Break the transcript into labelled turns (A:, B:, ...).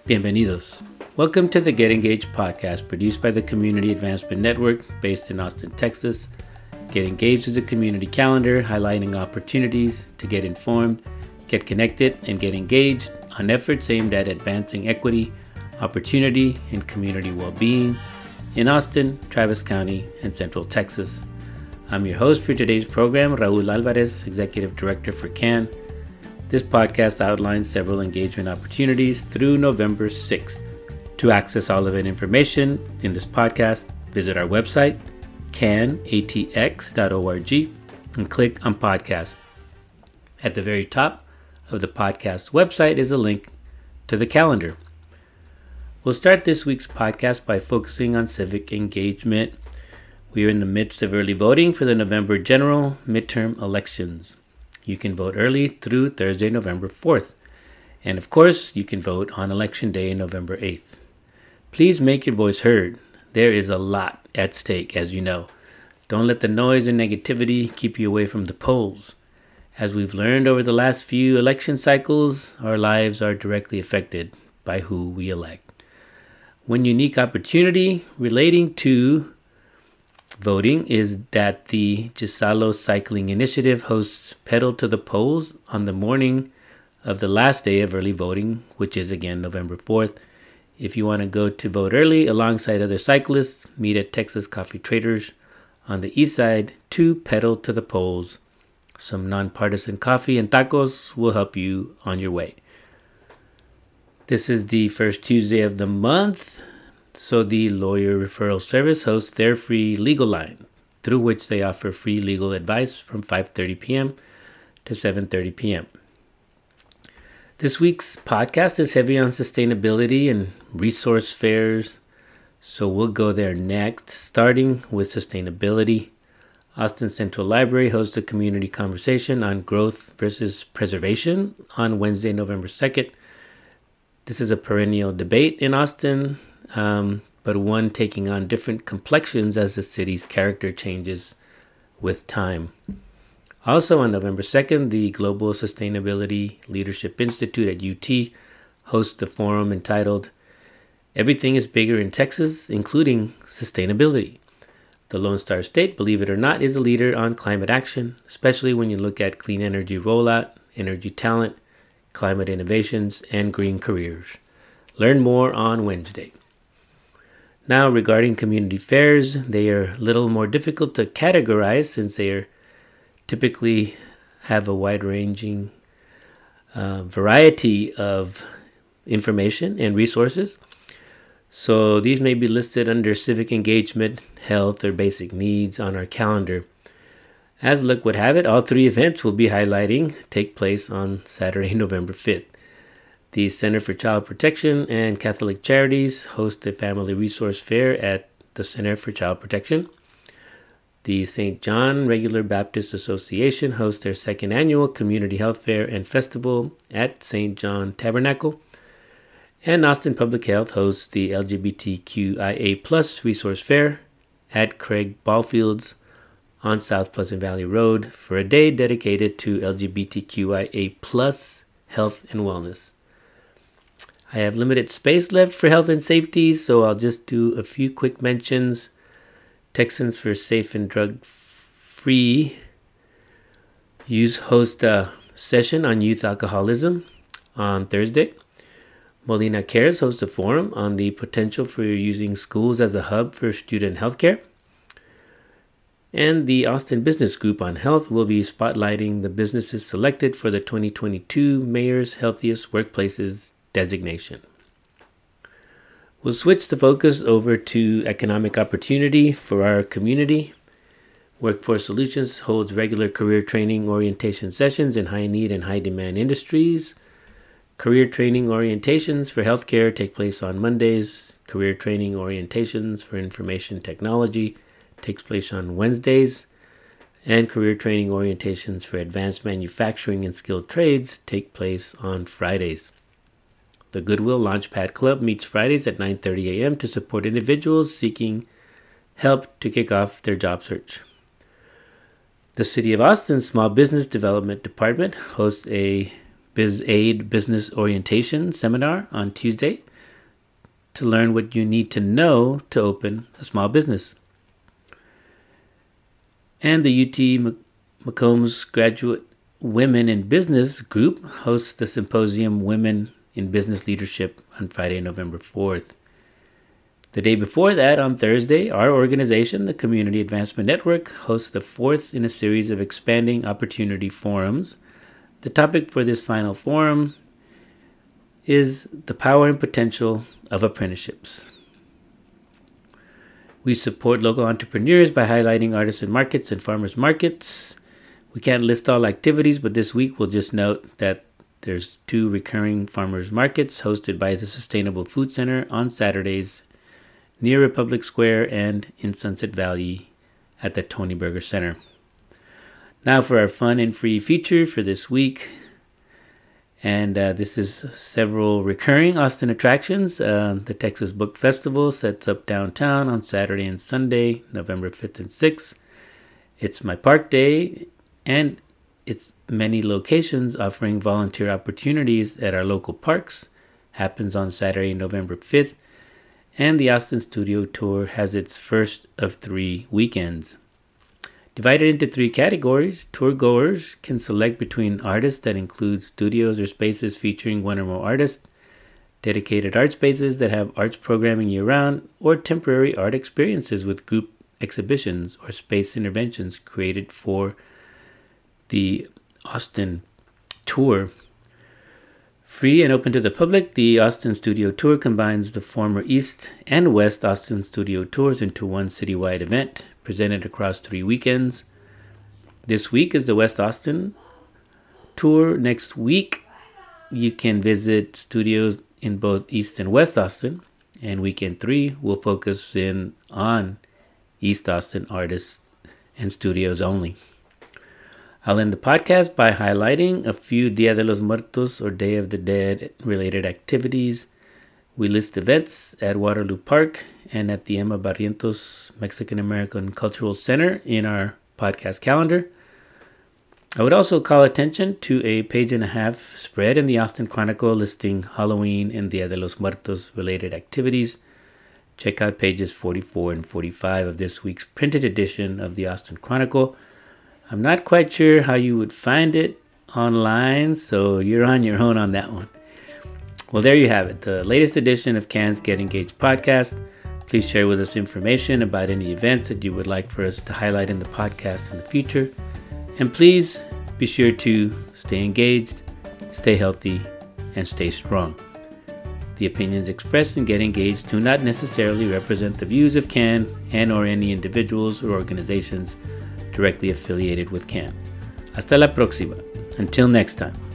A: Bienvenidos. Welcome to the Get Engaged podcast produced by the Community Advancement Network based in Austin, Texas. Get Engaged is a community calendar highlighting opportunities to get informed, get connected, and get engaged on efforts aimed at advancing equity, opportunity, and community well-being in Austin, Travis County, and Central Texas. I'm your host for today's program, Raul Alvarez, Executive Director for CAN. This podcast outlines several engagement opportunities through November 6th. To access all of the information in this podcast, visit our website, canatx.org, and click on podcast. At the very top of the podcast website is a link to the calendar. We'll start this week's podcast by focusing on civic engagement. We are in the midst of early voting for the November general midterm elections. You can vote early through Thursday, November 4th. And of course, you can vote on Election Day, November 8th. Please make your voice heard. There is a lot at stake, as you know. Don't let the noise and negativity keep you away from the polls. As we've learned over the last few election cycles, our lives are directly affected by who we elect. One unique opportunity relating to voting is that the Gisalo Cycling Initiative hosts Pedal to the Polls on the morning of the last day of early voting, which is again November 4th. If you want to go to vote early alongside other cyclists, meet at Texas Coffee Traders on the east side to pedal to the polls. Some nonpartisan coffee and tacos will help you on your way. This is the first Tuesday of the month. So the Lawyer Referral Service hosts their free legal line, through which they offer free legal advice from 5:30 p.m. to 7:30 p.m. This week's podcast is heavy on sustainability and resource fairs, so we'll go there next, starting with sustainability. Austin Central Library hosts a community conversation on growth versus preservation on Wednesday, November 2nd. This is a perennial debate in Austin, but one taking on different complexions as the city's character changes with time. Also on November 2nd, the Global Sustainability Leadership Institute at UT hosts a forum entitled Everything is Bigger in Texas, Including Sustainability. The Lone Star State, believe it or not, is a leader on climate action, especially when you look at clean energy rollout, energy talent, climate innovations, and green careers. Learn more on Wednesday. Now, regarding community fairs, they are a little more difficult to categorize since they are typically have a wide-ranging variety of information and resources. So these may be listed under civic engagement, health, or basic needs on our calendar. As luck would have it, all three events we'll be highlighting take place on Saturday, November 5th. The Center for Child Protection and Catholic Charities host a family resource fair at the Center for Child Protection. The St. John Regular Baptist Association hosts their second annual Community Health Fair and Festival at St. John Tabernacle. And Austin Public Health hosts the LGBTQIA+ Resource Fair at Craig Ballfields on South Pleasant Valley Road for a day dedicated to LGBTQIA+ health and wellness. I have limited space left for health and safety, so I'll just do a few quick mentions. Texans for Safe and Drug-Free Use host a session on youth alcoholism on Thursday. Molina Cares hosts a forum on the potential for using schools as a hub for student healthcare. And the Austin Business Group on Health will be spotlighting the businesses selected for the 2022 Mayor's Healthiest Workplaces designation. We'll switch the focus over to economic opportunity for our community. Workforce Solutions holds regular career training orientation sessions in high-need and high-demand industries. Career training orientations for healthcare take place on Mondays. Career training orientations for information technology takes place on Wednesdays. And career training orientations for advanced manufacturing and skilled trades take place on Fridays. The Goodwill Launchpad Club meets Fridays at 9:30 a.m. to support individuals seeking help to kick off their job search. The City of Austin Small Business Development Department hosts a BizAid Business Orientation Seminar on Tuesday, to learn what you need to know to open a small business. And the UT McCombs Graduate Women in Business group hosts the symposium Women in Business Leadership on Friday, November 4th. The day before that, on Thursday, our organization, the Community Advancement Network, hosts the fourth in a series of expanding opportunity forums. The topic for this final forum is the power and potential of apprenticeships. We support local entrepreneurs by highlighting artisan markets and farmers markets. We can't list all activities, but this week we'll just note that there's 2 recurring farmers markets hosted by the Sustainable Food Center on Saturdays near Republic Square and in Sunset Valley at the Tony Berger Center. Now for our fun and free feature for this week. And this is several recurring Austin attractions. The Texas Book Festival sets up downtown on Saturday and Sunday, November 5th and 6th. It's my park day, and it's many locations offering volunteer opportunities at our local parks. Happens on Saturday, November 5th. And the Austin Studio Tour has its first of 3 weekends. Divided into 3 categories, tour goers can select between artists that include studios or spaces featuring 1 or more artists, dedicated art spaces that have arts programming year-round, or temporary art experiences with group exhibitions or space interventions created for the Austin Tour. Free and open to the public, the Austin Studio Tour combines the former East and West Austin Studio Tours into one citywide event, presented across 3 weekends. This week is the West Austin Tour. Next week, you can visit studios in both East and West Austin. And weekend 3 will focus in on East Austin artists and studios only. I'll end the podcast by highlighting a few Dia de los Muertos or Day of the Dead related activities. We list events at Waterloo Park and at the Emma Barrientos Mexican American Cultural Center in our podcast calendar. I would also call attention to a 1.5-page spread in the Austin Chronicle listing Halloween and Dia de los Muertos related activities. Check out pages 44 and 45 of this week's printed edition of the Austin Chronicle. I'm not quite sure how you would find it online, so you're on your own on that one. Well, there you have it, the latest edition of CAN's Get Engaged podcast. Please share with us information about any events that you would like for us to highlight in the podcast in the future. And please be sure to stay engaged, stay healthy, and stay strong. The opinions expressed in Get Engaged do not necessarily represent the views of CAN and or any individuals or organizations directly affiliated with CAN. Hasta la próxima. Until next time.